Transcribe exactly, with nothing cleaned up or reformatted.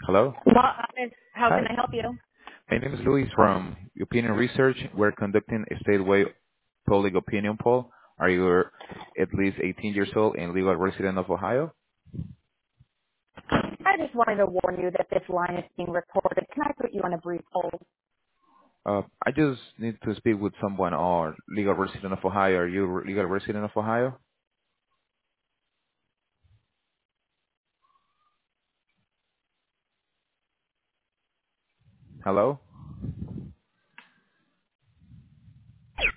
Hello? Well, uh, how can Hi. I help you? My name is Luis from Opinion Research. We're conducting a statewide public opinion poll. Are you at least eighteen years old and legal resident of Ohio? I just wanted to warn you that this line is being recorded. Can I put you on a brief hold? Uh, I just need to speak with someone or legal resident of Ohio. Are you a legal resident of Ohio? Hello?